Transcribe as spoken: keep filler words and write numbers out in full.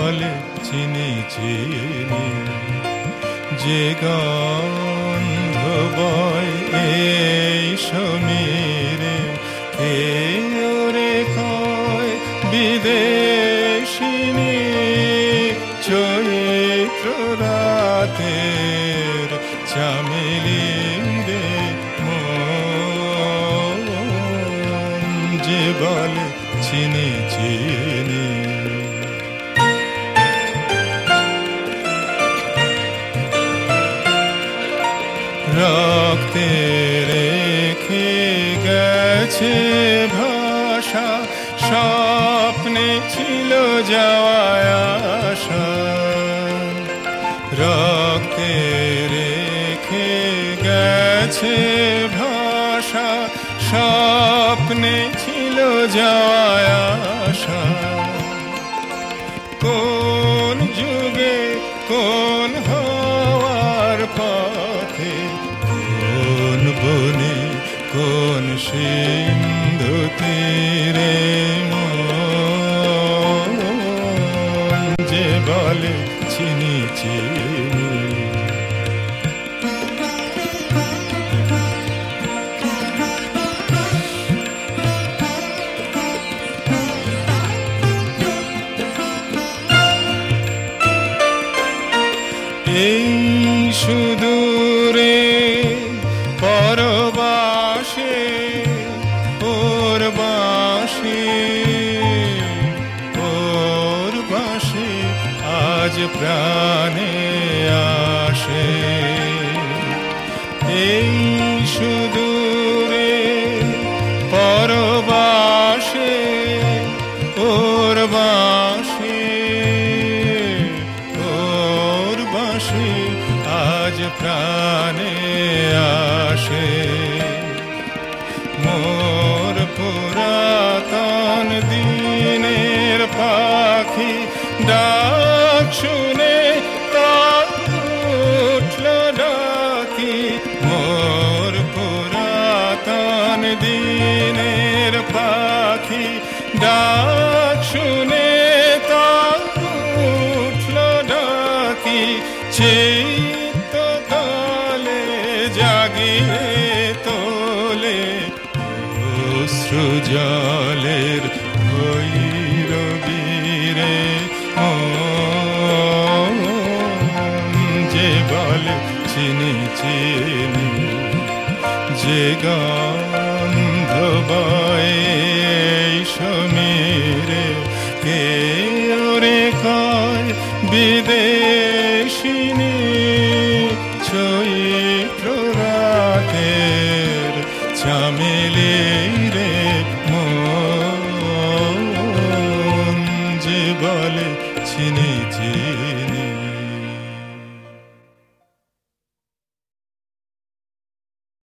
বলে চিনি চিনি, যে গন্ধ বয় এই সমীরে, কে ওরে কয় বিদেশিনী। চৈত্র রাতের চামেলি রে মন, যে বলে চিনি চিনি। রক্তে রেখে গেছে ভাষা, স্বপ্নে ছিল যাওয়ার আশা। রক্তে রেখে গেছে ভাষা, স্বপ্নে ছিল যাওয়ার আশা। কোন যুগে কোন হওয়ার পথে, কোন বনে কোন সিন্ধু তীরে মন, যে বলে চিনি চিনি। এই সুদূরে পরবাসে ওর বাঁশি, ওর বাঁশি আজ প্রাণে আসে। এই সুদূরে পরবাসে ওর বাঁশি, ওর বাঁশি আজ প্রাণে আসে। মোর পুরাতন দিনের পাখি ডাক শুনে কাক উঠল ডাকি। মোর পুরাতন দিনের পাখি ডাক শুনে কাক উঠল ডাকি। চিত্ত তলে জাগিয়ে তোলে অশ্রু জলের ভৈরবীরে মন, যে বলে চিনি চিনি। যে গন্ধ বয় এই সমীরে, কে ওরে কয় বিদেশিনী।